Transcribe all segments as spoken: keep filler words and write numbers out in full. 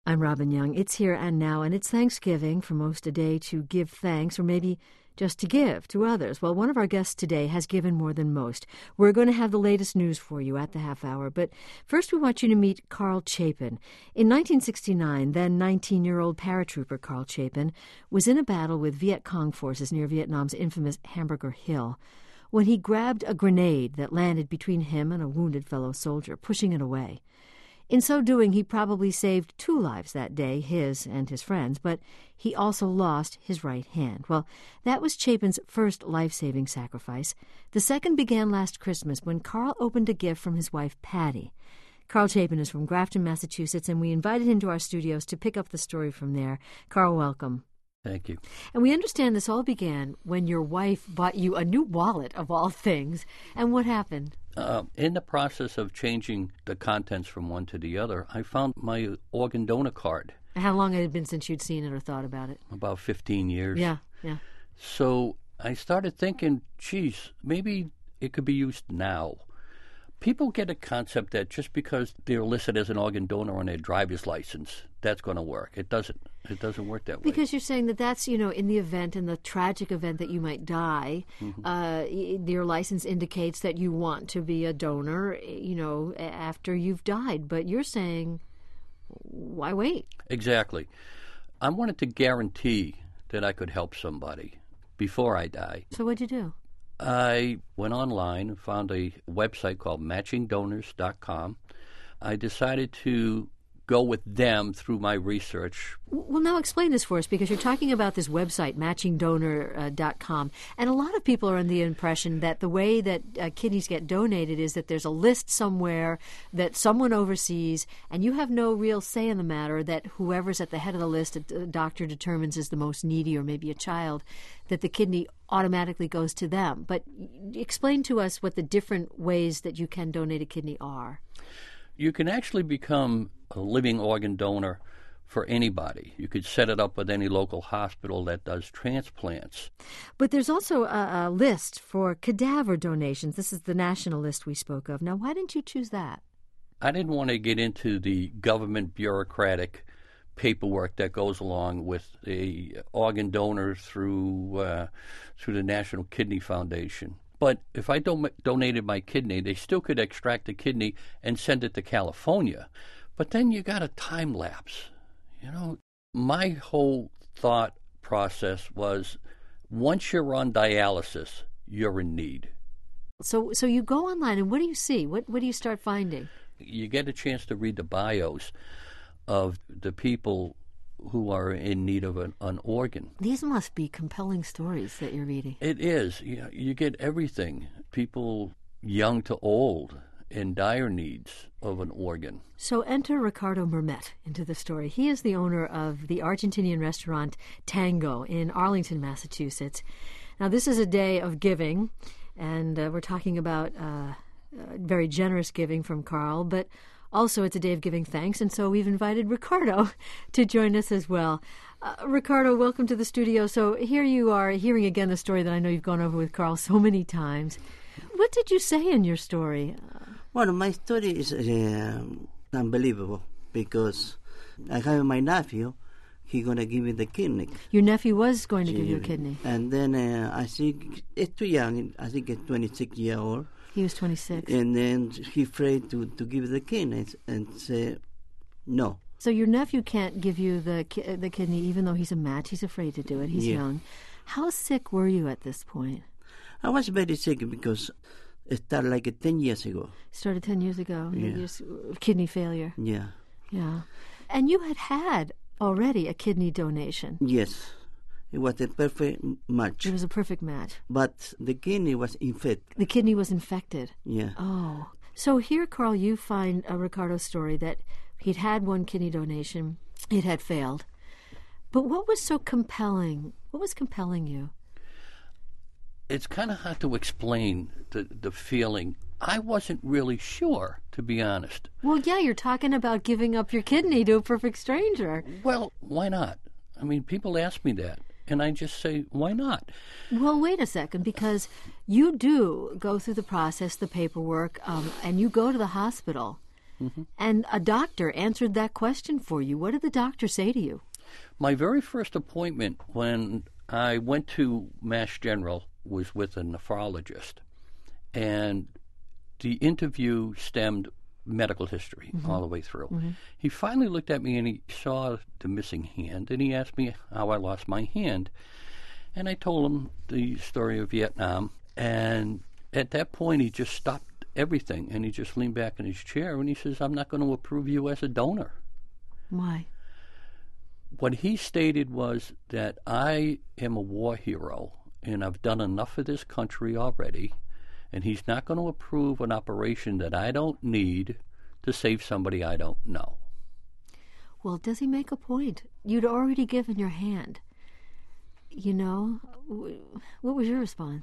I'm Robin Young. It's here and now, and it's Thanksgiving, for most a day to give thanks, or maybe just to give to others. Well, one of our guests today has given more than most. We're going to have the latest news for you at the half hour, but first we want you to meet Carl Chapin. In nineteen sixty-nine, then nineteen-year-old paratrooper Carl Chapin was in a battle with Viet Cong forces near Vietnam's infamous Hamburger Hill when he grabbed a grenade that landed between him and a wounded fellow soldier, pushing it away. In so doing, he probably saved two lives that day, his and his friends, but he also lost his right hand. Well, that was Chapin's first life-saving sacrifice. The second began last Christmas when Carl opened a gift from his wife, Patty. Carl Chapin is from Grafton, Massachusetts, and we invited him to our studios to pick up the story from there. Carl, welcome. Thank you. And we understand this all began when your wife bought you a new wallet, of all things. And what happened? Uh, in the process of changing the contents from one to the other, I found my organ donor card. How long had it been since you'd seen it or thought about it? About fifteen years. Yeah, yeah. So I started thinking, geez, maybe it could be used now. People get a concept that just because they're listed as an organ donor on their driver's license, that's going to work. It doesn't. It doesn't work that way. Because you're saying that that's, you know, in the event, in the tragic event that you might die, mm-hmm. uh, your license indicates that you want to be a donor, you know, after you've died. But you're saying, why wait? Exactly. I wanted to guarantee that I could help somebody before I die. So what'd you do? I went online and found a website called matching donors dot com. I decided to go with them through my research. Well, now explain this for us, because you're talking about this website, matching donor dot com, and a lot of people are under the impression that the way that uh, kidneys get donated is that there's a list somewhere that someone oversees, and you have no real say in the matter, that whoever's at the head of the list, a doctor determines is the most needy, or maybe a child, that the kidney automatically goes to them. But explain to us what the different ways that you can donate a kidney are. You can actually become a living organ donor for anybody. You could set it up with any local hospital that does transplants. But there's also a, a list for cadaver donations. This is the national list we spoke of. Now, why didn't you choose that? I didn't want to get into the government bureaucratic paperwork that goes along with a organ donor through uh, through the National Kidney Foundation. But if I don- donated my kidney, they still could extract the kidney and send it to California. But then you got a time lapse. You know, my whole thought process was, once you're on dialysis, you're in need. So so you go online, and what do you see? What what do you start finding? You get a chance to read the bios of the people who are in need of an, an organ. These must be compelling stories that you're reading. It is. You, you get everything. People young to old in dire needs of an organ. So enter Ricardo Mermet into the story. He is the owner of the Argentinian restaurant Tango in Arlington, Massachusetts. Now, this is a day of giving, and uh, we're talking about uh, uh, very generous giving from Carl, but also it's a day of giving thanks, and so we've invited Ricardo to join us as well. Uh, Ricardo, welcome to the studio. So here you are hearing again the story that I know you've gone over with Carl so many times. What did you say in your story? Well, my story is uh, unbelievable, because I have my nephew. He's going to give me the kidney. Your nephew was going to give you a kidney. And then uh, I think it's too young. I think it's twenty-six years old. He was twenty-six. And then he afraid to, to give the kidney and say no. So your nephew can't give you the ki- the kidney even though he's a match. He's afraid to do it. He's yeah. young. How sick were you at this point? I was very sick because it started like ten years ago. Started ten years ago. Yeah. Just kidney failure. Yeah. Yeah. And you had had already a kidney donation. Yes. It was a perfect match. It was a perfect match. But the kidney was infected. The kidney was infected. Yeah. Oh. So here, Carl, you find a Ricardo story that he'd had one kidney donation. It had failed. But what was so compelling? What was compelling you? It's kind of hard to explain the, the feeling. I wasn't really sure, to be honest. Well, yeah, you're talking about giving up your kidney to a perfect stranger. Well, why not? I mean, people ask me that, and I just say, why not? Well, wait a second, because you do go through the process, the paperwork, um, and you go to the hospital. Mm-hmm. And a doctor answered that question for you. What did the doctor say to you? My very first appointment when I went to Mass General was with a nephrologist, and the interview stemmed medical history mm-hmm. all the way through. Mm-hmm. He finally looked at me and he saw the missing hand, and he asked me how I lost my hand. And I told him the story of Vietnam, and at that point he just stopped everything, and he just leaned back in his chair, and he says, I'm not going to approve you as a donor. Why? What he stated was that I am a war hero, and I've done enough for this country already, and he's not going to approve an operation that I don't need to save somebody I don't know. Well, does he make a point? You'd already given your hand. You know, what was your response?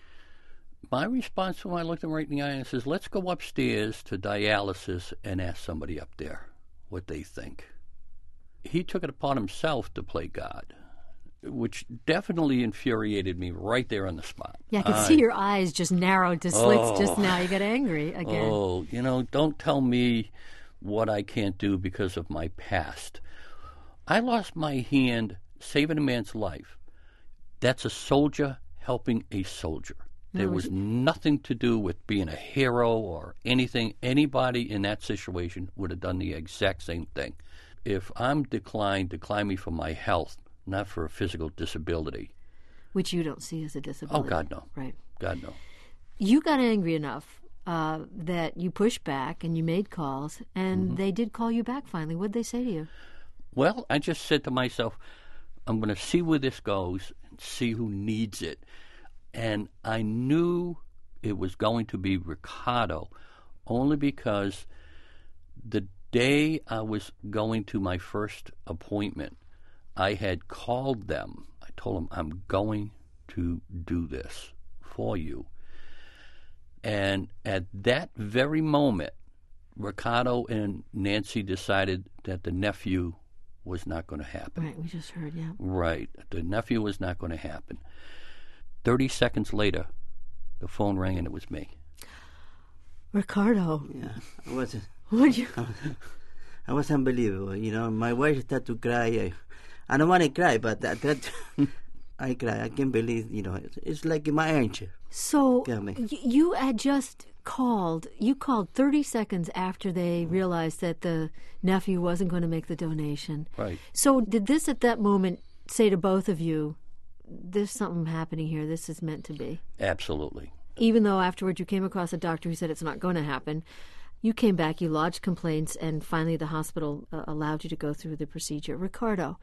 My response when I looked him right in the eye and says, let's go upstairs to dialysis and ask somebody up there what they think. He took it upon himself to play God, which definitely infuriated me right there on the spot. Yeah, I could I, see your eyes just narrowed to slits oh, just now. You got angry again. Oh, you know, don't tell me what I can't do because of my past. I lost my hand saving a man's life. That's a soldier helping a soldier. There was nothing to do with being a hero or anything. Anybody in that situation would have done the exact same thing. If I'm declined, decline me for my health, not for a physical disability. Which you don't see as a disability. Oh, God, no. Right. God, no. You got angry enough uh, that you pushed back and you made calls, and mm-hmm. they did call you back finally. What did they say to you? Well, I just said to myself, I'm going to see where this goes and see who needs it. And I knew it was going to be Ricardo only because the day I was going to my first appointment, I had called them. I told them, I'm going to do this for you. And at that very moment, Ricardo and Nancy decided that the nephew was not going to happen. Right, we just heard, yeah. Right. The nephew was not going to happen. Thirty seconds later, the phone rang and it was me. Ricardo. Yeah, I was. What you? I was unbelievable. You know, my wife started to cry. I, I don't want to cry, but that, that I cry. I can't believe. You know, it's, it's like my angel. So y- you had just called. You called thirty seconds after they realized that the nephew wasn't going to make the donation. Right. So did this at that moment say to both of you, there's something happening here, this is meant to be? Absolutely. Even though afterwards you came across a doctor who said it's not going to happen, you came back, you lodged complaints, and finally the hospital uh, allowed you to go through the procedure. Ricardo,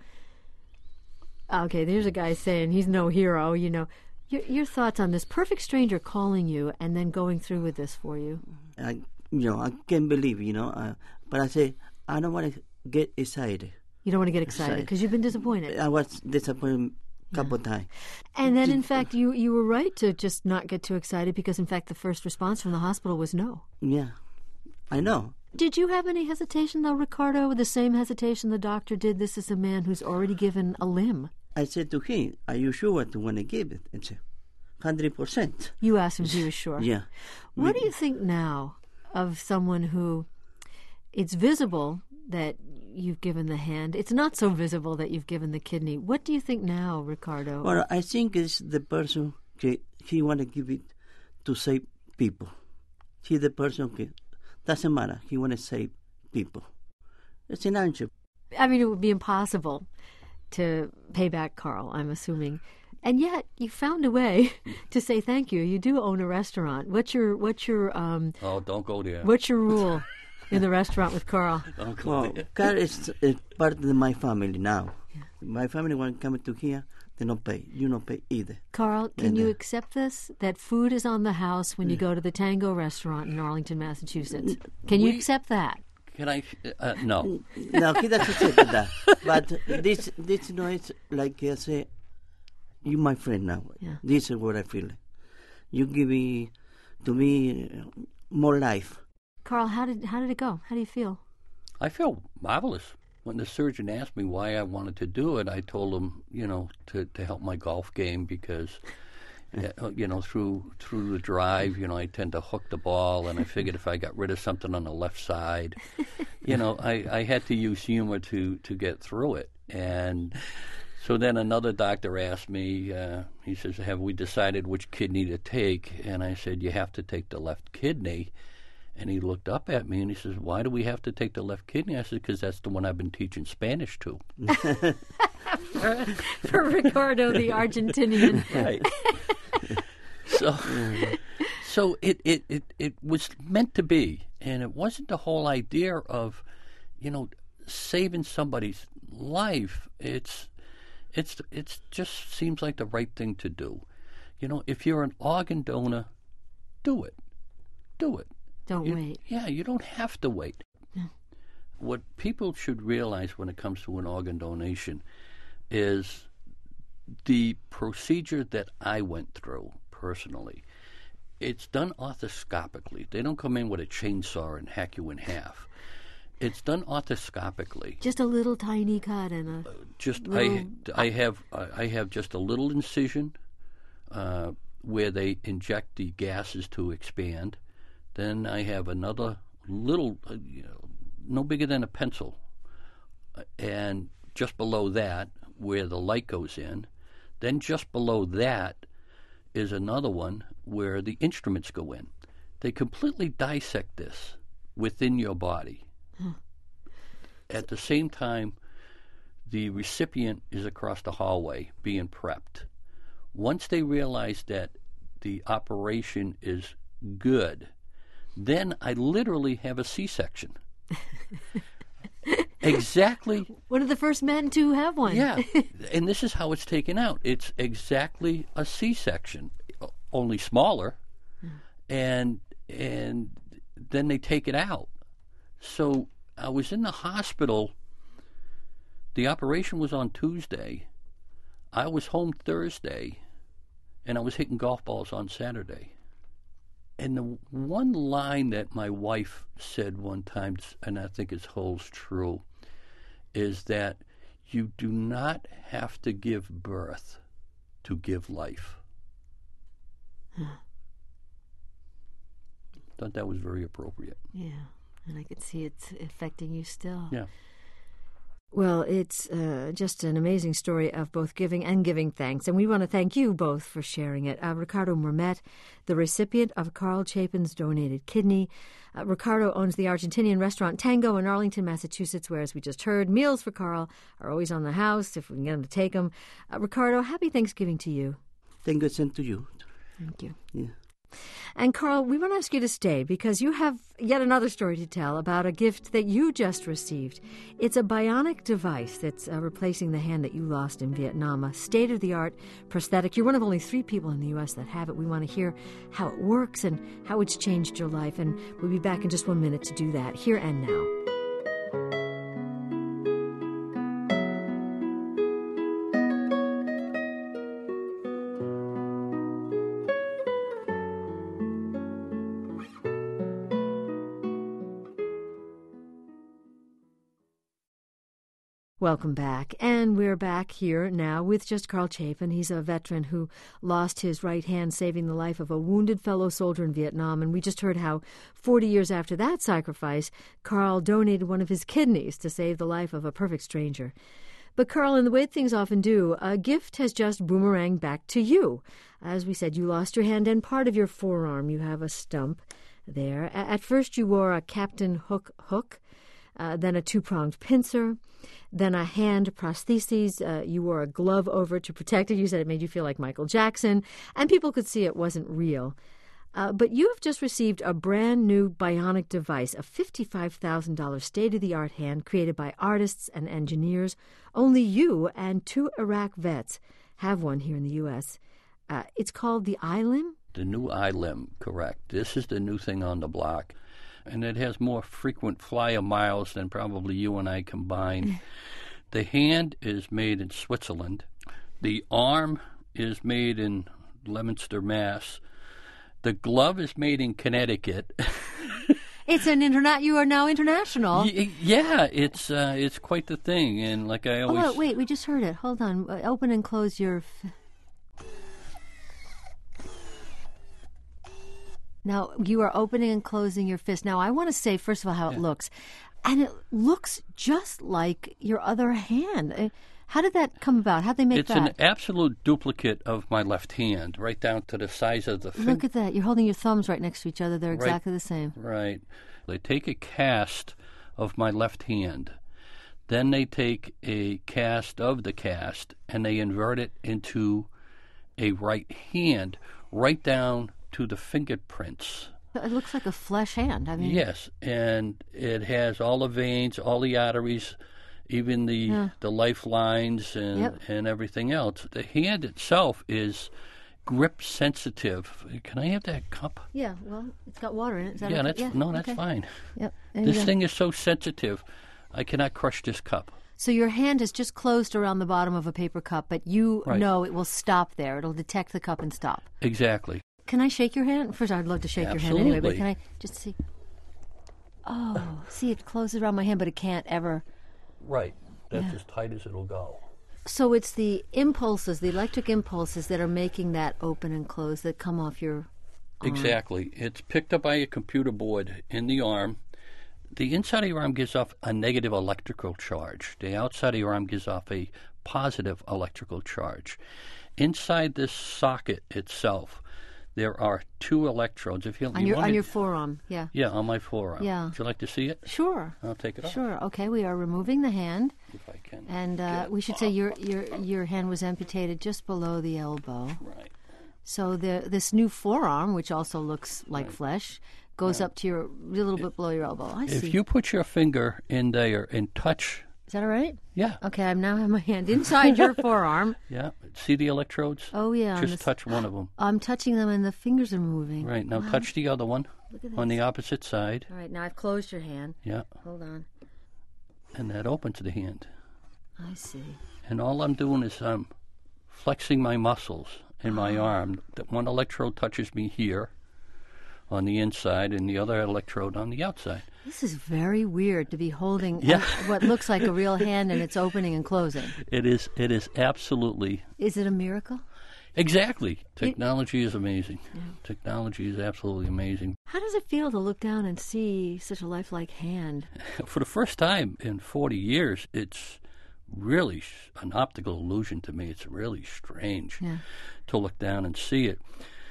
okay, there's a guy saying he's no hero, you know. Your, your thoughts on this perfect stranger calling you and then going through with this for you? I, you know, I can't believe, you know, uh, but I say, I don't want to get excited. You don't want to get excited because you've been disappointed. I was disappointed couple yeah. times. And then, in fact, you, you were right to just not get too excited because, in fact, the first response from the hospital was no. Yeah, I know. Did you have any hesitation, though, Ricardo? The same hesitation the doctor did? This is a man who's already given a limb. I said to him, are you sure to want to give it? And said, one hundred percent. You asked him if he was sure. Yeah. What we, do you think now of someone who it's visible that you've given the hand? It's not so visible that you've given the kidney. What do you think now, Ricardo? Well, I think it's the person, que he want to give it to save people. He's the person que doesn't matter. He want to save people. It's an answer. I mean, it would be impossible to pay back Carl, I'm assuming. And yet, you found a way to say thank you. You do own a restaurant. What's your, what's your, um... Oh, don't go there. What's your rule in the restaurant with Carl? Don't go well, there. Carl is, is part of my family now. Yeah. My family, when come to here, they don't pay. You don't pay either. Carl, can and, you uh, accept this? That food is on the house when you go to the Tango restaurant in Arlington, Massachusetts. Can you we, accept that? Can I? Uh, no. No, he doesn't say that. But this, this, you know, it's like I say, you my friend now. Yeah. This is what I feel. You give me, to me, more life. Carl, how did how did it go? How do you feel? I feel marvelous. When the surgeon asked me why I wanted to do it, I told him, you know, to, to help my golf game because uh, you know, through through the drive. You know, I tend to hook the ball, and I figured if I got rid of something on the left side, you know, I, I had to use humor to, to get through it. And so then another doctor asked me, uh, he says, have we decided which kidney to take? And I said, you have to take the left kidney. And he looked up at me and he says, why do we have to take the left kidney? I said, because that's the one I've been teaching Spanish to. for, for Ricardo, the Argentinian. Right. So, so it, it, it, it was meant to be. And it wasn't the whole idea of, you know, saving somebody's life. It's, it's, it's just seems like the right thing to do. You know, if you're an organ donor, do it. Do it. Don't you, wait. Yeah, you don't have to wait. No. What people should realize when it comes to an organ donation is the procedure that I went through personally. It's done arthroscopically. They don't come in with a chainsaw and hack you in half. It's done arthroscopically. Just a little tiny cut and a uh, just little... I I have I have just a little incision uh, where they inject the gases to expand. Then I have another little, uh, you know, no bigger than a pencil, uh, and just below that, where the light goes in. Then just below that is another one where the instruments go in. They completely dissect this within your body. Huh. At the same time, the recipient is across the hallway being prepped. Once they realize that the operation is good, then I literally have a C-section. Exactly. One of the first men to have one. Yeah, and this is how it's taken out. It's exactly a C-section, only smaller, mm. and and then they take it out. So I was in the hospital. The operation was on Tuesday. I was home Thursday, and I was hitting golf balls on Saturday. And the one line that my wife said one time, and I think it holds true, is that you do not have to give birth to give life. Huh. Thought that was very appropriate. Yeah, and I could see it's affecting you still. Yeah. Well, it's uh, just an amazing story of both giving and giving thanks, and we want to thank you both for sharing it. Uh, Ricardo Murmet, the recipient of Carl Chapin's donated kidney. Uh, Ricardo owns the Argentinian restaurant Tango in Arlington, Massachusetts, where, as we just heard, meals for Carl are always on the house if we can get him to take them. Uh, Ricardo, happy Thanksgiving to you. Thank you, same to you. Thank you. Yeah. And Carl, we want to ask you to stay because you have yet another story to tell about a gift that you just received. It's a bionic device that's uh, replacing the hand that you lost in Vietnam, a state-of-the-art prosthetic. You're one of only three people in the U S that have it. We want to hear how it works and how it's changed your life, and we'll be back in just one minute to do that, here and now. Welcome back. And we're back here now with just Carl Chapin. He's a veteran who lost his right hand saving the life of a wounded fellow soldier in Vietnam. And we just heard how forty years after that sacrifice, Carl donated one of his kidneys to save the life of a perfect stranger. But Carl, in the way things often do, a gift has just boomeranged back to you. As we said, you lost your hand and part of your forearm. You have a stump there. At first you wore a Captain Hook hook, uh, then a two-pronged pincer, then a hand prosthesis. Uh, you wore a glove over it to protect it. You said it made you feel like Michael Jackson, and people could see it wasn't real. Uh, but you have just received a brand new bionic device, a fifty-five thousand dollars state-of-the-art hand created by artists and engineers. Only you and two Iraq vets have one here in the U S. Uh, it's called the iLim? The new iLim, correct. This is the new thing on the block. And it has more frequent flyer miles than probably you and I combined. The hand is made in Switzerland. The arm is made in Leominster, Mass. The glove is made in Connecticut. It's an internet. You are now international. Y- yeah, it's uh, it's quite the thing. And like I always... Oh, wait, we just heard it. Hold on. Uh, open and close your... F- Now, you are opening and closing your fist. Now, I want to say, first of all, how Yeah. it looks. And it looks just like your other hand. Uh, How did that come about? How'd they make It's that? an absolute duplicate of my left hand, right down to the size of the finger. Look at that. You're holding your thumbs right next to each other. They're Right. exactly the same. Right. They take a cast of my left hand. Then they take a cast of the cast and they invert it into a right hand, right down to the fingerprints. It looks like a flesh hand. I mean, Yes, and it has all the veins, all the arteries, even the Yeah. the lifelines and Yep. and everything else. The hand itself is grip sensitive. Can I have that cup? Yeah, well, it's got water in it. Is that Yeah, okay? that's no, that's okay. fine. Yep. there you This go. thing is so sensitive, I cannot crush this cup. So your hand is just closed around the bottom of a paper cup, but you Right. know it will stop there. It'll detect the cup and stop. Exactly. Can I shake your hand? First, I'd love to shake your hand anyway, but Absolutely. can I just see? Oh, see, it closes around my hand, but it can't ever. Right. That's Yeah. as tight as it'll go. So it's the impulses, the electric impulses that are making that open and close that come off your arm. Exactly. It's picked up by a computer board in the arm. The inside of your arm gives off a negative electrical charge. The outside of your arm gives off a positive electrical charge. Inside this socket itself, there are two electrodes. If you, On you your want on me- your forearm, yeah. yeah, on my forearm. Yeah. Would you like to see it? Sure. I'll take it off Sure. Okay, we are removing the hand, if I can. and uh, get it we should say off. your your your hand was amputated just below the elbow. Right. So the this new forearm, which also looks like flesh, goes up to your a little bit below your elbow. I see. If you put your finger in there and touch, Is that all right? yeah, Okay, I now have my hand inside your forearm. yeah, see the electrodes? Oh yeah. on Just this- touch one of them. I'm touching them, and the fingers are moving. Right, now touch the other one Look at on this. the opposite side. All right, now I've closed your hand. Yeah, Hold on. and that opens the hand. I see. And all I'm doing is I'm flexing my muscles in my arm. That one electrode touches me here on the inside and the other electrode on the outside. This is very weird to be holding Yeah. a- what looks like a real hand, and it's opening and closing. It is it is absolutely Is it a miracle? exactly. Technology is amazing. Technology is absolutely amazing. How does it feel to look down and see such a lifelike hand? For the first time in forty years, it's really sh- an optical illusion to me. It's really strange Yeah. to look down and see it.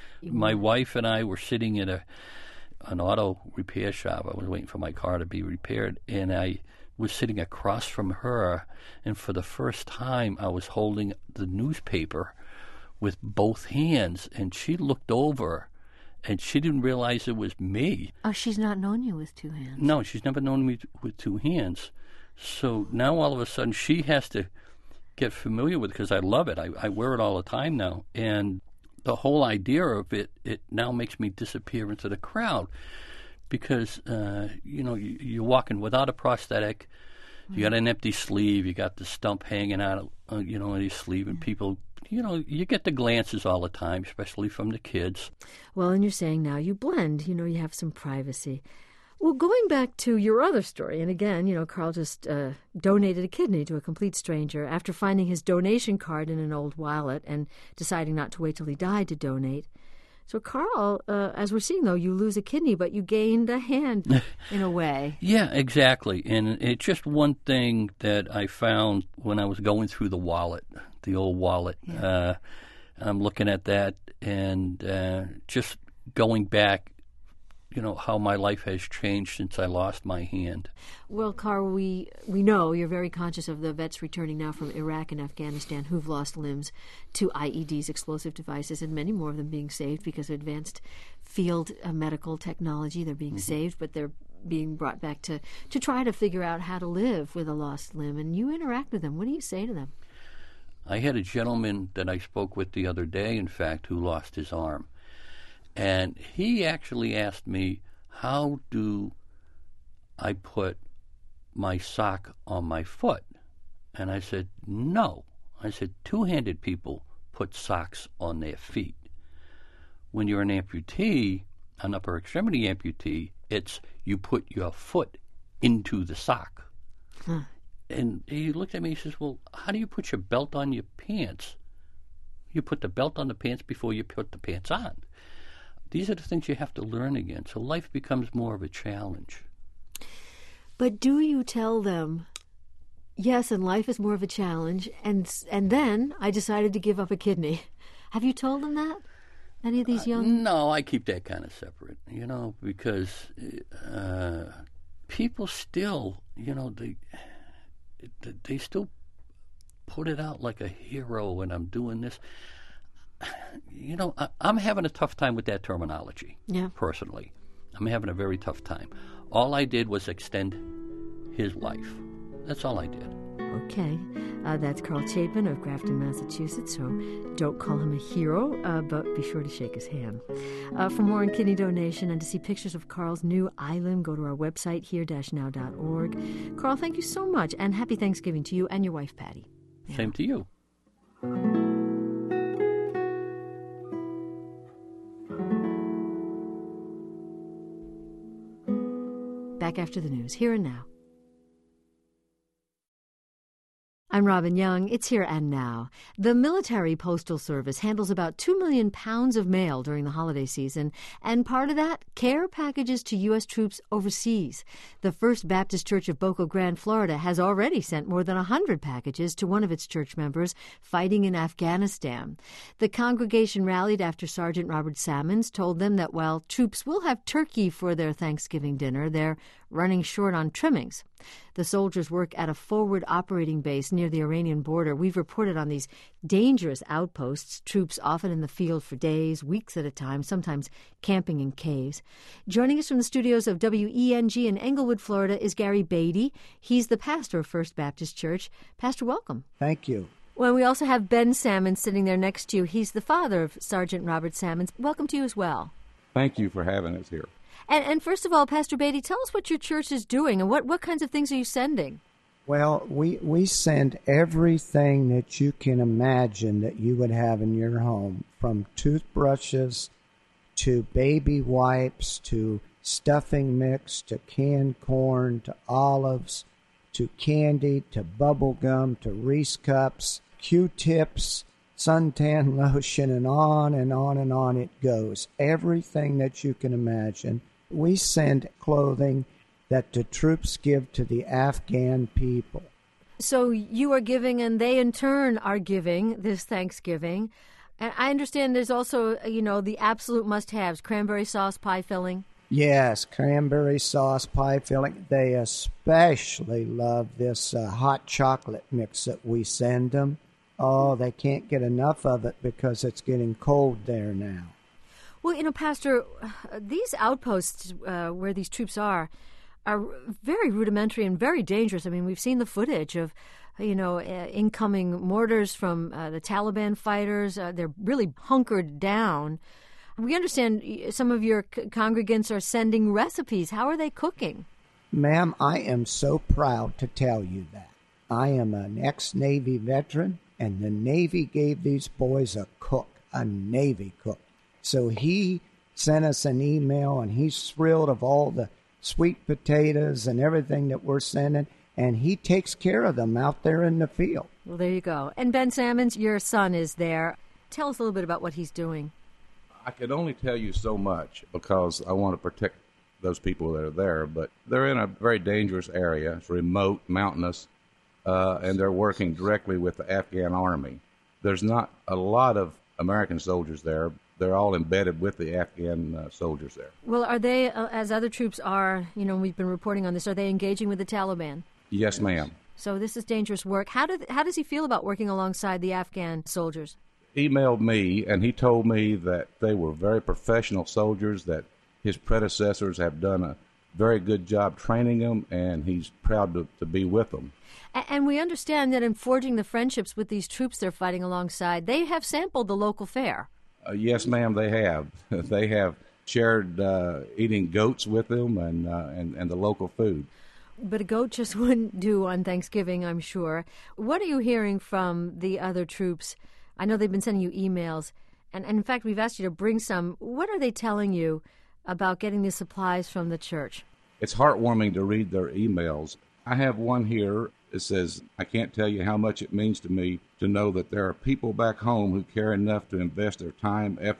My wife and I were sitting in a an auto repair shop. I was waiting for my car to be repaired, and I was sitting across from her, and for the first time I was holding the newspaper with both hands, and she looked over, and she didn't realize it was me. Oh, she's not known you with two hands. No, she's never known me t- with two hands. So now all of a sudden she has to get familiar with it because I love it. I, I wear it all the time now. And the whole idea of it, it now makes me disappear into the crowd because, uh, you know, you, you're walking without a prosthetic. You got an empty sleeve. You got the stump hanging out, uh, you know, on your sleeve. And people, you know, you get the glances all the time, especially from the kids. Well, and you're saying now you blend, you know, you have some privacy. Well, going back to your other story, and again, you know, Carl just uh, donated a kidney to a complete stranger after finding his donation card in an old wallet and deciding not to wait till he died to donate. So, Carl, uh, as we're seeing, though, you lose a kidney, but you gained a hand in a way. Yeah, exactly. And it's just one thing that I found when I was going through the wallet, the old wallet. Yeah. Uh, I'm looking at that and uh, just going back, you know, how my life has changed since I lost my hand. Well, Carl, we, we know you're very conscious of the vets returning now from Iraq and Afghanistan who've lost limbs to I E Ds, explosive devices, and many more of them being saved because of advanced field uh, medical technology. They're being Mm-hmm. saved, but they're being brought back to, to try to figure out how to live with a lost limb. And you interact with them. What do you say to them? I had a gentleman that I spoke with the other day, in fact, who lost his arm. And he actually asked me, how do I put my sock on my foot? And I said, no. I said, two-handed people put socks on their feet. When you're an amputee, an upper extremity amputee, it's you put your foot into the sock. Huh. And he looked at me and he says, well, how do you put your belt on your pants? You put the belt on the pants before you put the pants on. These are the things you have to learn again. So life becomes more of a challenge. But do you tell them, yes, and life is more of a challenge, and and then I decided to give up a kidney? Have you told them that? Any of these young? Uh, no, I keep that kind of separate, you know, because uh, people still, you know, they they still put it out like a hero when I'm doing this. You know, I, I'm having a tough time with that terminology, yeah. personally. I'm having a very tough time. All I did was extend his life. That's all I did. Okay. Uh, that's Carl Chapin of Grafton, Massachusetts, so don't call him a hero, uh, but be sure to shake his hand. Uh, for more on kidney donation and to see pictures of Carl's new island, go to our website, here dash now dot org. Carl, thank you so much, and happy Thanksgiving to you and your wife, Patty. Yeah. Same to you. Back after the news, here and now. I'm Robin Young. It's Here and Now. The Military Postal Service handles about two million pounds of mail during the holiday season, and part of that, care packages to U S troops overseas. The First Baptist Church of Boca Grande, Florida, has already sent more than one hundred packages to one of its church members fighting in Afghanistan. The congregation rallied after Sergeant Robert Sammons told them that while troops will have turkey for their Thanksgiving dinner, they're running short on trimmings. The soldiers work at a forward operating base near the Iranian border. We've reported on these dangerous outposts, troops often in the field for days, weeks at a time, sometimes camping in caves. Joining us from the studios of W E N G in Englewood, Florida, is Gary Beatty. He's the pastor of First Baptist Church. Pastor, welcome. Thank you. Well, we also have Ben Sammons sitting there next to you. He's the father of Sergeant Robert Sammons. Welcome to you as well. Thank you for having us here. And, and first of all, Pastor Beatty, tell us what your church is doing and what, what kinds of things are you sending? Well, we, we send everything that you can imagine that you would have in your home, from toothbrushes to baby wipes to stuffing mix to canned corn to olives to candy to bubble gum to Reese cups, Q-tips, suntan lotion, and on and on and on it goes. Everything that you can imagine. We send clothing that the troops give to the Afghan people. So you are giving, and they in turn are giving this Thanksgiving. And I understand there's also, you know, the absolute must-haves, cranberry sauce, pie filling. Yes, cranberry sauce, pie filling. They especially love this uh, hot chocolate mix that we send them. Oh, they can't get enough of it because it's getting cold there now. Well, you know, Pastor, these outposts uh, where these troops are are very rudimentary and very dangerous. I mean, we've seen the footage of, you know, uh, incoming mortars from uh, the Taliban fighters. Uh, they're really hunkered down. We understand some of your c- congregants are sending recipes. How are they cooking? Ma'am, I am so proud to tell you that. I am an ex-Navy veteran, and the Navy gave these boys a cook, a Navy cook. So he sent us an email, and he's thrilled of all the sweet potatoes and everything that we're sending, and he takes care of them out there in the field. Well, there you go. And Ben Sammons, your son is there. Tell us a little bit about what he's doing. I could only tell you so much because I want to protect those people that are there, but they're in a very dangerous area. It's remote, mountainous, uh, and they're working directly with the Afghan army. There's not a lot of American soldiers there. They're all embedded with the Afghan uh, soldiers there. Well, are they, uh, as other troops are, you know, we've been reporting on this, are they engaging with the Taliban? Yes, ma'am. So this is dangerous work. How, did, how does he feel about working alongside the Afghan soldiers? He emailed me, and he told me that they were very professional soldiers, that his predecessors have done a very good job training them, and he's proud to, to be with them. And we understand that in forging the friendships with these troops they're fighting alongside, they have sampled the local fare. Uh, yes, ma'am, they have. They have shared uh, eating goats with them and, uh, and and the local food. But a goat just wouldn't do on Thanksgiving, I'm sure. What are you hearing from the other troops? I know they've been sending you emails, and, and in fact, we've asked you to bring some. What are they telling you about getting the supplies from the church? It's heartwarming to read their emails. I have one here. It says, I can't tell you how much it means to me to know that there are people back home who care enough to invest their time, effort,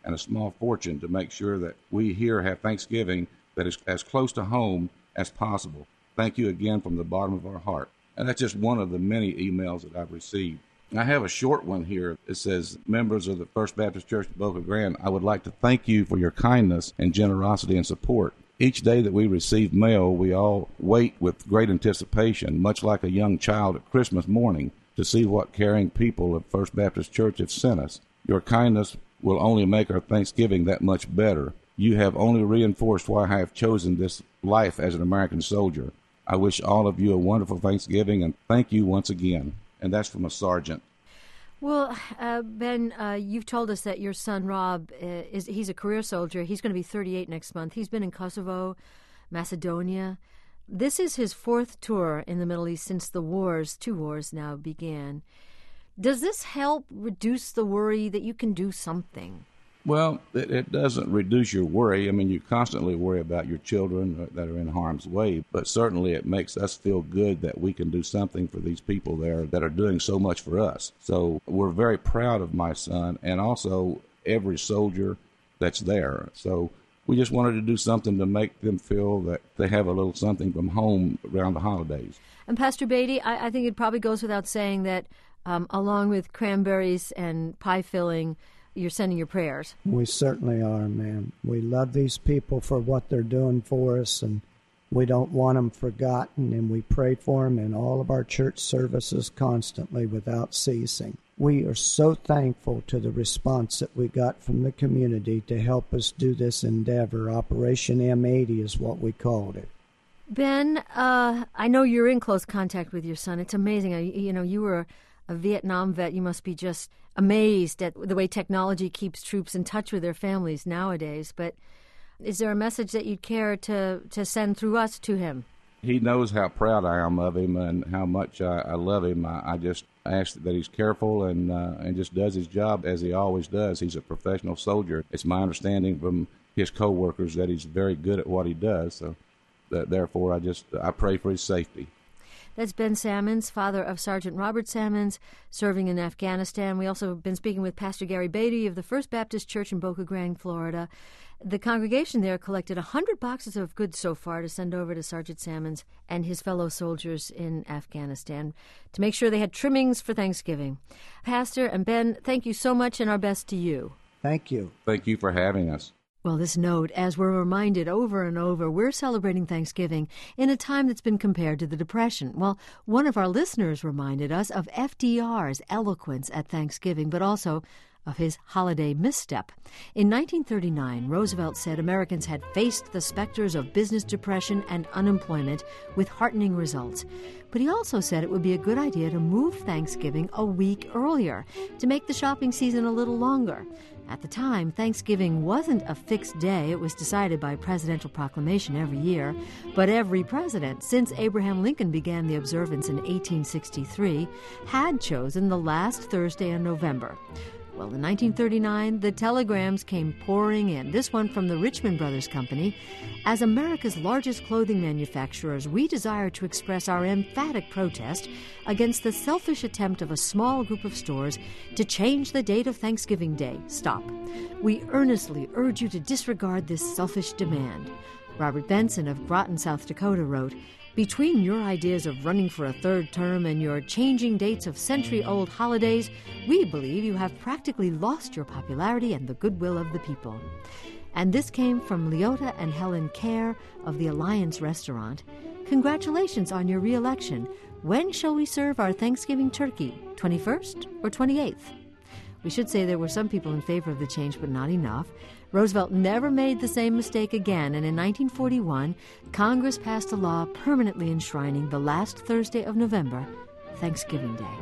and a small fortune to make sure that we here have Thanksgiving that is as close to home as possible. Thank you again from the bottom of our heart. And that's just one of the many emails that I've received. I have a short one here. It says, members of the First Baptist Church of Boca Grande, I would like to thank you for your kindness and generosity and support. Each day that we receive mail, we all wait with great anticipation, much like a young child at Christmas morning, to see what caring people of First Baptist Church have sent us. Your kindness will only make our Thanksgiving that much better. You have only reinforced why I have chosen this life as an American soldier. I wish all of you a wonderful Thanksgiving, and thank you once again. And that's from a sergeant. Well, uh, Ben, uh, you've told us that your son, Rob, uh, is he's a career soldier. He's going to be thirty-eight next month. He's been in Kosovo, Macedonia. This is his fourth tour in the Middle East since the wars, two wars now, began. Does this help reduce the worry that you can do something? Well, it, it doesn't reduce your worry. I mean, you constantly worry about your children that are in harm's way, but certainly it makes us feel good that we can do something for these people there that are doing so much for us. So we're very proud of my son and also every soldier that's there. So we just wanted to do something to make them feel that they have a little something from home around the holidays. And Pastor Beatty, I, I think it probably goes without saying that um, along with cranberries and pie filling, you're sending your prayers. We certainly are, ma'am. We love these people for what they're doing for us, and we don't want them forgotten, and we pray for them in all of our church services constantly without ceasing. We are so thankful to the response that we got from the community to help us do this endeavor. Operation M eighty is what we called it. Ben, uh, I know you're in close contact with your son. It's amazing. You know, you were a Vietnam vet. You must be just amazed at the way technology keeps troops in touch with their families nowadays. But is there a message that you'd care to, to send through us to him? He knows how proud I am of him and how much I, I love him. I, I just ask that he's careful and uh, and just does his job as he always does. He's a professional soldier. It's my understanding from his coworkers that he's very good at what he does. So that, therefore, I just I pray for his safety. That's Ben Sammons, father of Sergeant Robert Sammons, serving in Afghanistan. We also have been speaking with Pastor Gary Beatty of the First Baptist Church in Boca Grande, Florida. The congregation there collected one hundred boxes of goods so far to send over to Sergeant Sammons and his fellow soldiers in Afghanistan to make sure they had trimmings for Thanksgiving. Pastor and Ben, thank you so much, and our best to you. Thank you. Thank you for having us. Well, this note, as we're reminded over and over, we're celebrating Thanksgiving in a time that's been compared to the Depression. Well, one of our listeners reminded us of F D R's eloquence at Thanksgiving, but also of his holiday misstep. In nineteen thirty-nine, Roosevelt said Americans had faced the specters of business depression and unemployment with heartening results. But he also said it would be a good idea to move Thanksgiving a week earlier to make the shopping season a little longer. At the time, Thanksgiving wasn't a fixed day. It was decided by presidential proclamation every year. But every president, since Abraham Lincoln began the observance in eighteen sixty-three, had chosen the last Thursday in November. Well, in nineteen thirty-nine, the telegrams came pouring in, this one from the Richmond Brothers Company. As America's largest clothing manufacturers, we desire to express our emphatic protest against the selfish attempt of a small group of stores to change the date of Thanksgiving Day. Stop. We earnestly urge you to disregard this selfish demand. Robert Benson of Groton, South Dakota wrote, "Between your ideas of running for a third term and your changing dates of century-old holidays, we believe you have practically lost your popularity and the goodwill of the people." And this came from Leota and Helen Kerr of the Alliance Restaurant. Congratulations on your re-election. When shall we serve our Thanksgiving turkey? twenty-first or twenty-eighth? We should say there were some people in favor of the change, but not enough. Roosevelt never made the same mistake again, and in nineteen forty-one, Congress passed a law permanently enshrining the last Thursday of November, Thanksgiving Day.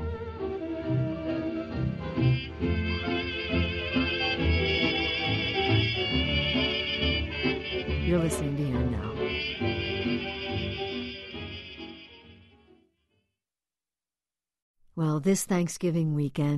You're listening to Here and Now. Well, this Thanksgiving weekend,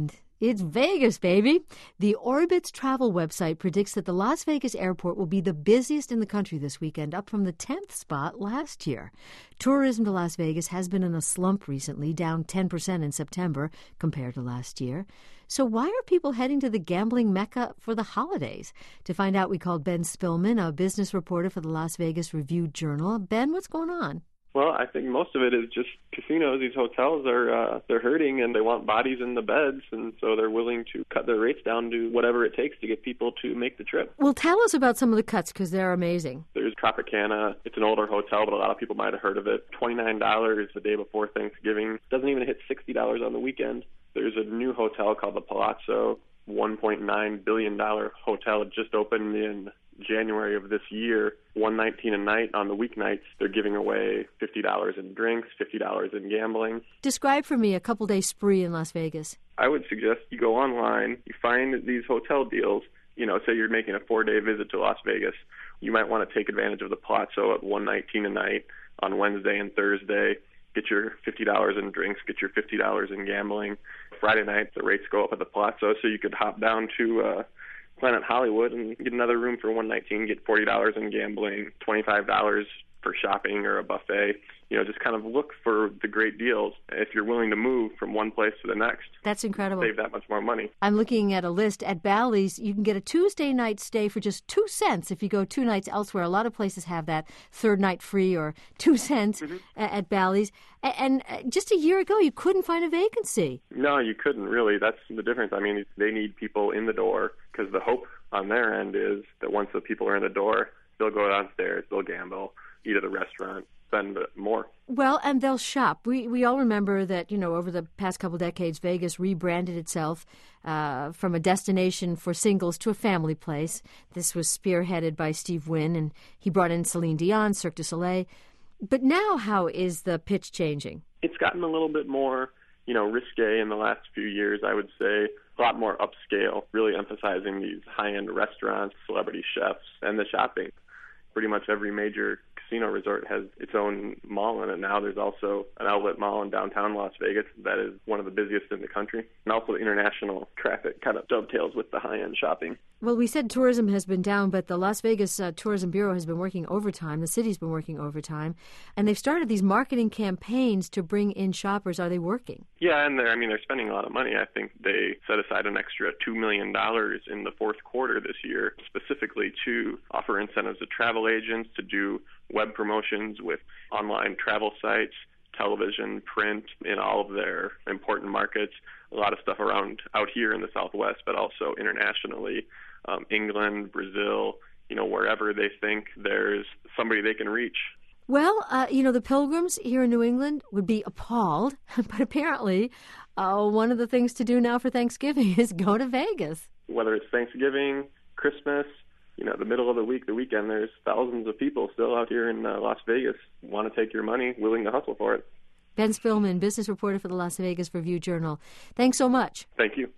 It's Vegas, baby. The Orbitz travel website predicts that the Las Vegas airport will be the busiest in the country this weekend, up from the tenth spot last year. Tourism to Las Vegas has been in a slump recently, down ten percent in September compared to last year. So why are people heading to the gambling mecca for the holidays? To find out, we called Ben Spillman, a business reporter for the Las Vegas Review-Journal. Ben, what's going on? Well, I think most of it is just casinos. These hotels are uh, they're hurting, and they want bodies in the beds, and so they're willing to cut their rates down to whatever it takes to get people to make the trip. Well, tell us about some of the cuts, because they're amazing. There's Tropicana. It's an older hotel, but a lot of people might have heard of it. twenty-nine dollars the day before Thanksgiving. Doesn't even hit sixty dollars on the weekend. There's a new hotel called the Palazzo, one point nine billion dollars hotel. It just opened in January of this year, one nineteen a night on the weeknights. They're giving away fifty dollars in drinks, fifty dollars in gambling. Describe for me a couple-day spree in Las Vegas. I would suggest you go online, you find these hotel deals. You know, say you're making a four-day visit to Las Vegas. You might want to take advantage of the Palazzo at one nineteen a night on Wednesday and Thursday. Get your fifty dollars in drinks, get your fifty dollars in gambling. Friday night, the rates go up at the Palazzo, so you could hop down to uh, Planet Hollywood and get another room for one nineteen, get forty dollars in gambling, twenty-five dollars for shopping or a buffet. You know, just kind of look for the great deals if you're willing to move from one place to the next. That's incredible. Save that much more money. I'm looking at a list. At Bally's, you can get a Tuesday night stay for just two cents if you go two nights elsewhere. A lot of places have that third night free or two cents mm-hmm. at Bally's. And just a year ago, you couldn't find a vacancy. No, you couldn't really. That's the difference. I mean, they need people in the door because the hope on their end is that once the people are in the door, they'll go downstairs, they'll gamble, eat at a restaurant, spend more. Well, and they'll shop. We we all remember that, you know, over the past couple decades, Vegas rebranded itself uh, from a destination for singles to a family place. This was spearheaded by Steve Wynn, and he brought in Celine Dion, Cirque du Soleil. But now how is the pitch changing? It's gotten a little bit more, you know, risque in the last few years, I would say. A lot more upscale, really emphasizing these high-end restaurants, celebrity chefs, and the shopping. Pretty much every major casino resort has its own mall in it now. There's also an outlet mall in downtown Las Vegas that is one of the busiest in the country. And also international traffic kind of dovetails with the high-end shopping. Well, we said tourism has been down, but the Las Vegas uh, Tourism Bureau has been working overtime. The city's been working overtime. And they've started these marketing campaigns to bring in shoppers. Are they working? Yeah, and they're, I mean, they're spending a lot of money. I think they set aside an extra two million dollars in the fourth quarter this year, specifically to offer incentives to travel agents, to do web promotions with online travel sites, television, print, in all of their important markets. A lot of stuff around out here in the Southwest, but also internationally. Um, England, Brazil, you know, wherever they think there's somebody they can reach. Well, uh, you know, the pilgrims here in New England would be appalled, but apparently uh, one of the things to do now for Thanksgiving is go to Vegas. Whether it's Thanksgiving, Christmas, you know, the middle of the week, the weekend, there's thousands of people still out here in uh, Las Vegas want to take your money, willing to hustle for it. Ben Spillman, business reporter for the Las Vegas Review-Journal. Thanks so much. Thank you.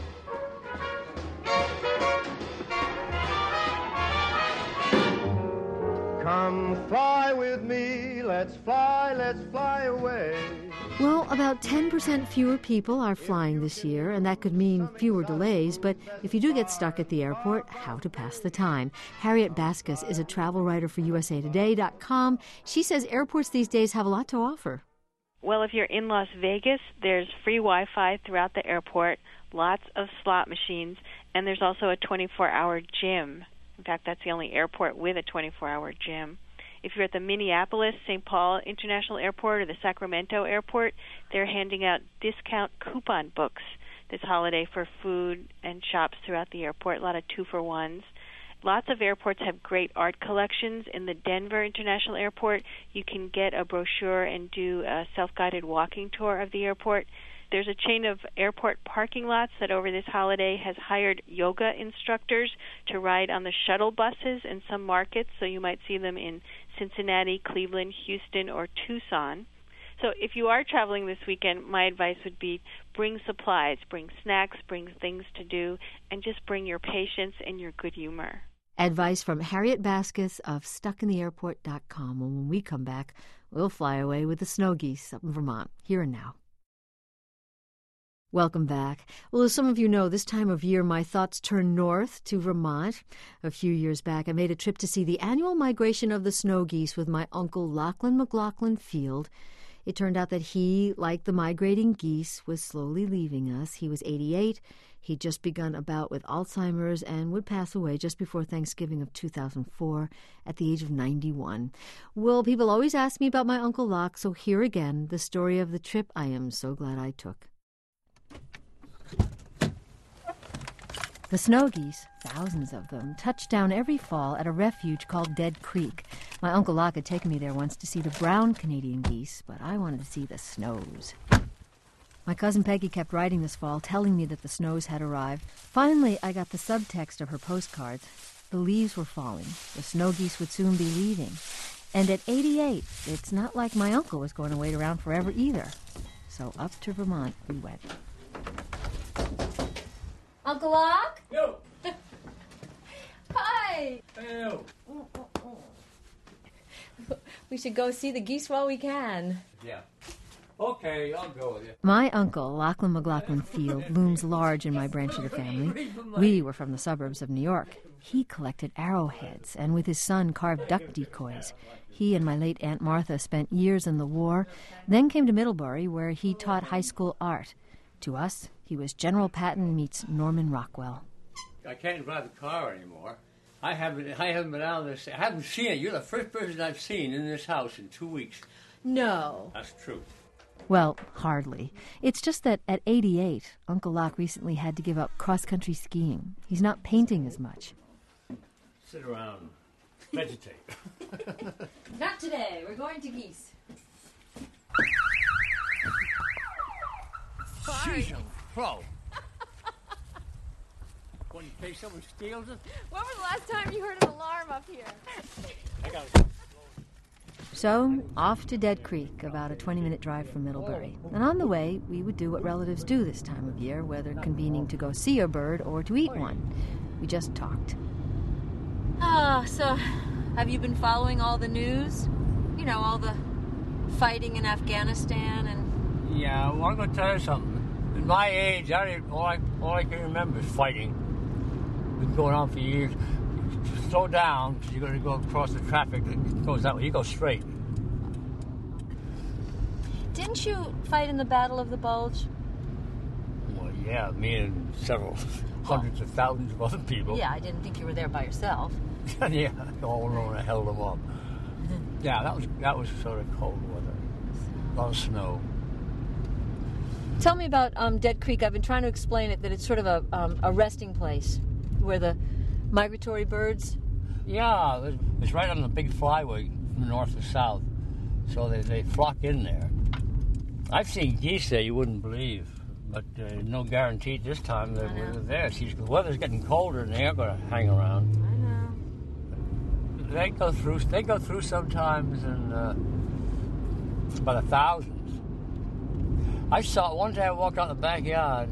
Come fly with me, let's fly, let's fly away. Well, about ten percent fewer people are flying this year, and that could mean fewer delays. But if you do get stuck at the airport, how to pass the time? Harriet Baskus is a travel writer for U S A Today dot com. She says airports these days have a lot to offer. Well, if you're in Las Vegas, there's free Wi-Fi throughout the airport, lots of slot machines, and there's also a twenty-four hour gym. In fact, that's the only airport with a twenty-four hour gym. If you're at the Minneapolis Saint Paul International Airport or the Sacramento Airport, they're handing out discount coupon books this holiday for food and shops throughout the airport, a lot of two-for-ones. Lots of airports have great art collections. In the Denver International Airport, you can get a brochure and do a self-guided walking tour of the airport. There's a chain of airport parking lots that over this holiday has hired yoga instructors to ride on the shuttle buses in some markets, so you might see them in Cincinnati, Cleveland, Houston, or Tucson. So if you are traveling this weekend, my advice would be bring supplies, bring snacks, bring things to do, and just bring your patience and your good humor. Advice from Harriet Baskus of stuck in the airport dot com. And when we come back, we'll fly away with the snow geese up in Vermont, here and now. Welcome back. Well, as some of you know, this time of year my thoughts turn north to Vermont. A few years back, I made a trip to see the annual migration of the snow geese with my uncle Lachlan McLaughlin Field. It turned out that he, like the migrating geese, was slowly leaving us. He was eighty-eight. He'd just begun a bout with Alzheimer's and would pass away just before Thanksgiving of two thousand four at the age of ninety-one. Well, people always ask me about my Uncle Locke, so here again, the story of the trip I am so glad I took. The snow geese, thousands of them, touched down every fall at a refuge called Dead Creek. My Uncle Locke had taken me there once to see the brown Canadian geese, but I wanted to see the snows. My cousin Peggy kept writing this fall, telling me that the snows had arrived. Finally, I got the subtext of her postcards. The leaves were falling. The snow geese would soon be leaving. And at eighty-eight, it's not like my uncle was going to wait around forever either. So up to Vermont we went. Uncle Locke? Yo! Hi! Yo! We should go see the geese while we can. Yeah. Okay, I'll go with you. My uncle, Lachlan McLaughlin Field, looms large in my branch of the family. We were from the suburbs of New York. He collected arrowheads and with his son carved duck decoys. He and my late Aunt Martha spent years in the war, then came to Middlebury where he taught high school art. To us, he was General Patton meets Norman Rockwell. I can't drive the car anymore. I haven't I haven't been out of this. I haven't seen it. You're the first person I've seen in this house in two weeks. No. That's true. Well, hardly. It's just that at eighty-eight, Uncle Locke recently had to give up cross-country skiing. He's not painting as much. Sit around, vegetate. Not today. We're going to geese. Sorry. Pro. When in case someone steals it? When was the last time you heard an alarm up here? I got it. So, off to Dead Creek, about a twenty-minute drive from Middlebury. And on the way, we would do what relatives do this time of year, whether convening to go see a bird or to eat one. We just talked. Ah, uh, so have you been following all the news? You know, all the fighting in Afghanistan and... Yeah, well, I'm going to tell you something. At my age, I didn't, all, I, all I can remember is fighting. It's been going on for years. Slow down, because you're going to go across the traffic that goes that way. You go straight. Didn't you fight in the Battle of the Bulge? Well, yeah, me and several hundreds of thousands of other people. Yeah, I didn't think you were there by yourself. Yeah, all alone, I held them up. Yeah, that was that was sort of cold weather. A lot of snow. Tell me about um, Dead Creek. I've been trying to explain it, that it's sort of a, um, a resting place where the migratory birds... Yeah, it's right on the big flyway from north to south. So they, they flock in there. I've seen geese there you wouldn't believe, but uh, no guarantee this time that we're there. See, the weather's getting colder and they aren't going to hang around. I know. They go through, they go through sometimes in uh, about a thousand. I saw, one day I walked out in the backyard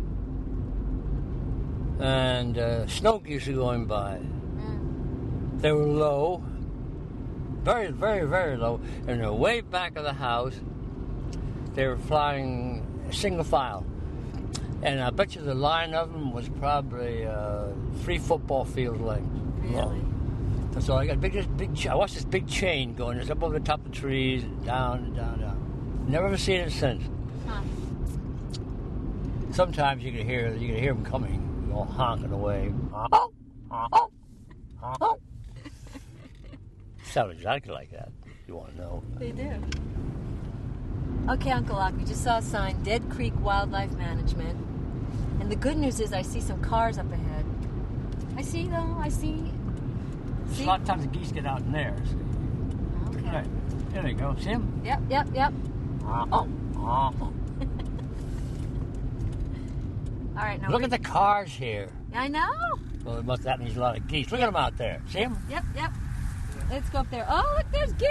and uh, snow geese were going by. Mm. They were low, very, very, very low, and they're way back of the house. They were flying single file. And I bet you the line of them was probably uh, three football field length. Really? So I got a big, big, I watched this big chain going just up over the top of the trees, down, down, down. Never ever seen it since. Huh. Sometimes you can hear you can hear them coming, all honking away. Oh, oh, oh. Sound exactly like that. If you want to know? They do. Okay, Uncle Locke, we just saw a sign: Dead Creek Wildlife Management. And the good news is, I see some cars up ahead. I see, though. I see. see? A lot of times the geese get out in there. See? Okay. Right. There they go. See them? Yep, yep, yep. Oh, oh. All right, now look we... at the cars here. I know. Well, it must that means a lot of geese. Look at them out there. See them? Yep, yep. Let's go up there. Oh, look, there's geese.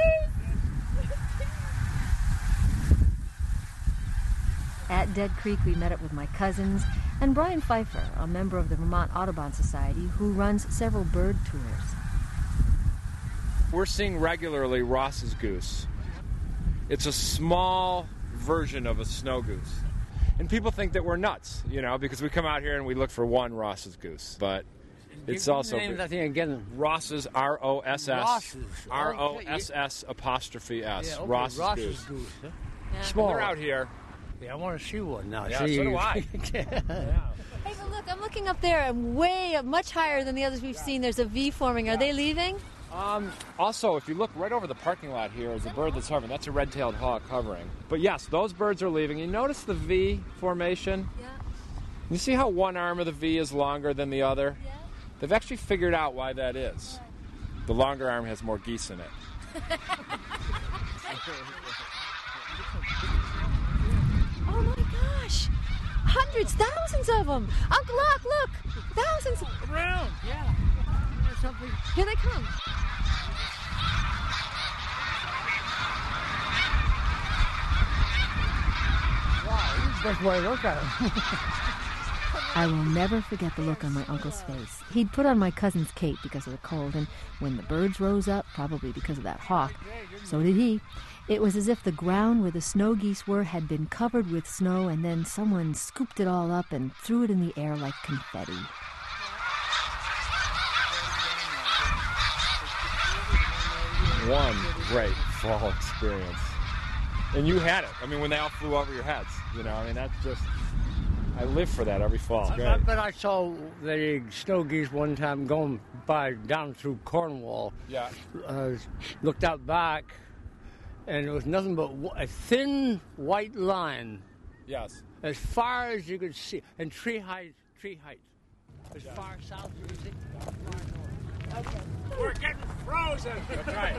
At Dead Creek, we met up with my cousins and Brian Pfeiffer, a member of the Vermont Audubon Society, who runs several bird tours. We're seeing regularly Ross's goose. It's a small version of a snow goose. And people think that we're nuts, you know, because we come out here and we look for one Ross's goose. But it's Give also... the name, I think, again. Ross's, R O S S. Ross's. R O S S apostrophe S. Yeah, okay, Ross's, Ross's goose. goose, huh? Yeah. Small. They're out here. Yeah, I want to see one now. Yeah, see, so do I. Hey, but look, I'm looking up there, and way up, much higher than the others we've seen. There's a V forming. Are Yeah. they leaving? Um, also, if you look right over the parking lot here is a bird that's hovering. That's a red-tailed hawk hovering. But yes, those birds are leaving. You notice the V formation? Yeah. You see how one arm of the V is longer than the other? Yeah. They've actually figured out why that is. The longer arm has more geese in it. Oh my gosh! Hundreds, thousands of them! Uncle Lock, look! Thousands! Around, yeah. There's something. Here they come. Wow, this is the best way to look at them. I will never forget the look on my uncle's face. He'd put on my cousin's cape because of the cold, and when the birds rose up, probably because of that hawk, so did he. It was as if the ground where the snow geese were had been covered with snow, and then someone scooped it all up and threw it in the air like confetti. One great fall experience. And you had it. I mean, when they all flew over your heads, you know, I mean, that's just... I live for that every fall. I, I bet I saw the snow geese one time going by down through Cornwall. Yeah. Uh, looked out back, and it was nothing but a thin white line. Yes. As far as you could see, and tree height, tree height. As yeah. far south as you could see. Okay. We're getting frozen. That's right.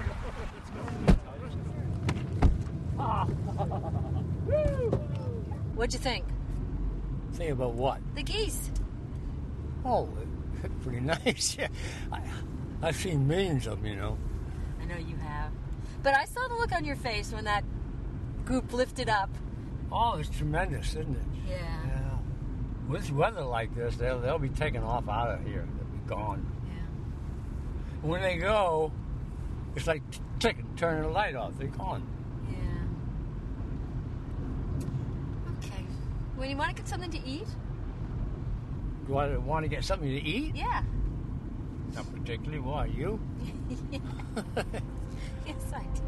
What'd you think? Think about what? The geese. Oh, pretty nice. Yeah, I, I've seen millions of them, you know. I know you have. But I saw the look on your face when that group lifted up. Oh, it's tremendous, isn't it? Yeah. Yeah. With weather like this, they'll they'll be taken off out of here. They'll be gone. Yeah. When they go, it's like chicken turning the light off. They're gone. When you want to get something to eat? Do I want to get something to eat? Yeah. Not particularly. Why, you? Yes, I do.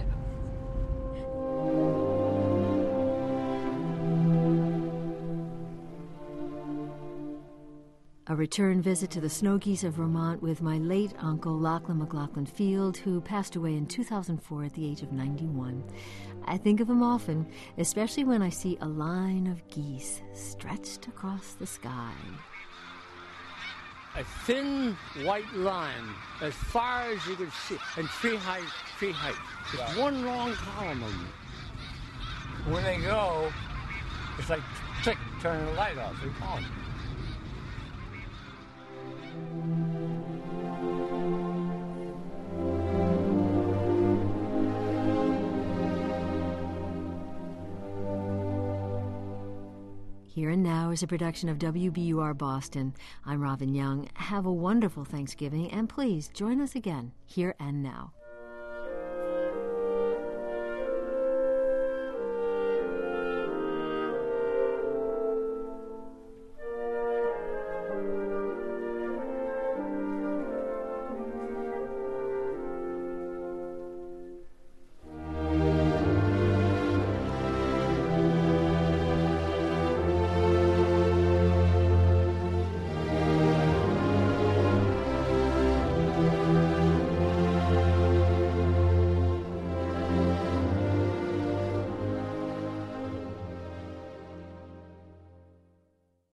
A return visit to the snow geese of Vermont with my late uncle, Lachlan McLaughlin Field, who passed away in two thousand four at the age of ninety-one. I think of him often, especially when I see a line of geese stretched across the sky. A thin white line, as far as you could see, and tree height, tree height. Just yeah. one long column of them. When they go, it's like chicken turning the light off. They're gone. Here and Now is a production of W B U R Boston. I'm Robin Young. Have a wonderful Thanksgiving, and please join us again, Here and Now.